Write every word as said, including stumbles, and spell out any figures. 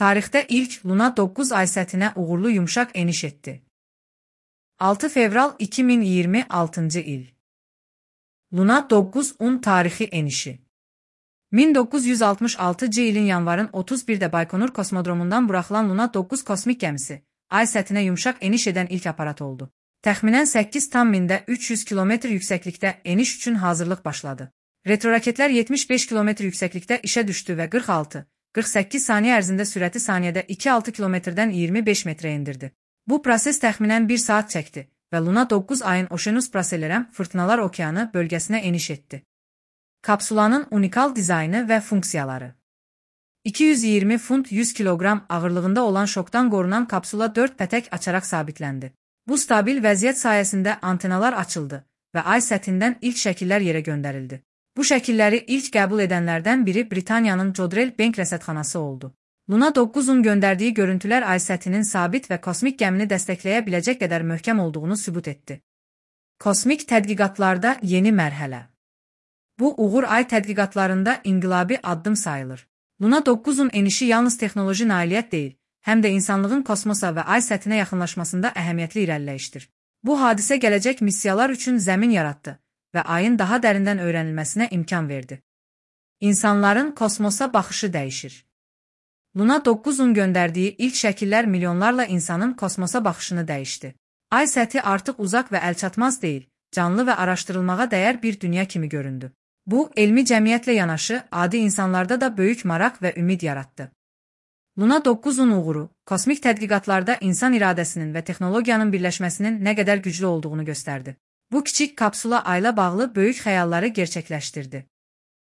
Tarixdə ilk Luna doqquz ay səthinə uğurlu yumşaq eniş etdi. altı fevral iki min iyirmi altıncı il. Luna doqquzun tarixi enişi. min doqquz yüz altmış altıncı ilin yanvarın otuz birdə Baykonur kosmodromundan buraxılan Luna doqquz kosmik gəmisi, ay səthinə yumşaq eniş edən ilk aparat oldu. Təxminən səkkiz tam mində üç yüz kilometr yüksəklikdə eniş üçün hazırlıq başladı. Retroraketlər yetmiş beş kilometr yüksəklikdə işə düşdü və qırx altı qırx səkkiz saniyə ərzində sürəti saniyədə iki nöqtə altı kilometrdən iyirmi beş metrə endirdi. Bu proses təxminən bir saat çəkdi və Luna doqquz ayın Oceanus Procellarum Fırtınalar Okeanı bölgəsinə eniş etdi. Kapsulanın unikal dizaynı və funksiyaları. iki yüz iyirmi funt yüz kiloqram ağırlığında olan şokdan qorunan kapsula dörd pətək açaraq sabitləndi. Bu stabil vəziyyət sayəsində antenalar açıldı və ay səthindən ilk şəkillər yerə göndərildi. Bu şəkilləri ilk qəbul edənlərdən biri Britaniyanın Jodrell Bank rəsədxanası oldu. Luna doqquzun göndərdiyi görüntülər ay səthinin sabit və kosmik gəmini dəstəkləyə biləcək qədər möhkəm olduğunu sübut etdi. Kosmik tədqiqatlarda yeni mərhələ. Bu uğur ay tədqiqatlarında inqilabi addım sayılır. Luna doqquzun enişi yalnız texnoloji nailiyyət deyil, həm də insanlığın kosmosa və ay səthinə yaxınlaşmasında əhəmiyyətli irəliləyişdir. Bu hadisə gələcək missiyalar üçün zəmin yaratdı və ayın daha dərindən öyrənilməsinə imkan verdi. İnsanların kosmosa baxışı dəyişir. Luna doqquzun göndərdiyi ilk şəkillər milyonlarla insanın kosmosa baxışını dəyişdi. Ay səthi artıq uzaq və əlçatmaz deyil, canlı və araşdırılmağa dəyər bir dünya kimi göründü. Bu, elmi cəmiyyətlə yanaşı, adi insanlarda da böyük maraq və ümid yaratdı. Luna doqquzun uğuru, kosmik tədqiqatlarda insan iradəsinin və texnologiyanın birləşməsinin nə qədər güclü olduğunu göstərdi. Bu kiçik kapsula ayla bağlı böyük xəyalları gerçəkləşdirdi.